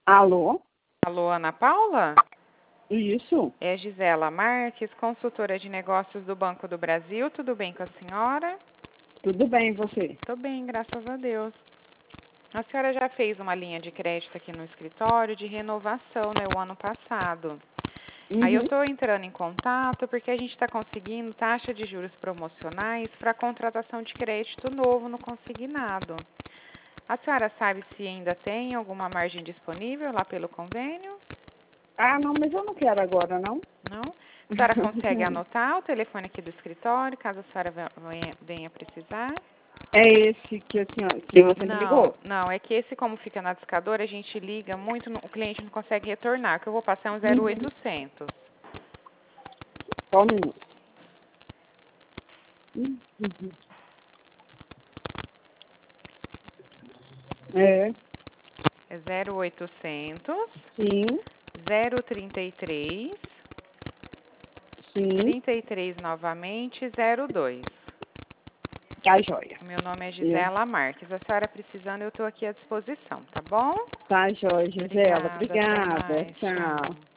Alô? Alô, Ana Paula? Isso. É Gisela Marques, consultora de negócios do Banco do Brasil. Tudo bem com a senhora? Tudo bem, e você? Tô bem, graças a Deus. A senhora já fez uma linha de crédito aqui no escritório de renovação, né, o ano passado. Aí eu tô entrando em contato porque a gente está conseguindo taxa de juros promocionais para contratação de crédito novo no consignado. A senhora sabe se ainda tem alguma margem disponível lá pelo convênio? Ah, não, mas eu não quero agora, não. Não? A senhora consegue anotar o telefone aqui do escritório, caso a senhora venha precisar? É esse que você me ligou? Não, é que esse, como fica na discadora, a gente liga muito, o cliente não consegue retornar. O que eu vou passar é um 0800. Só um minuto. É, É 0800 sim, 033 sim, 33 novamente 02. tá joia. Meu nome é Gisela Marques. A senhora precisando, eu estou aqui à disposição, tá bom? Tá joia, Gisela. Obrigada, até Obrigada. mais. Tchau. Tchau.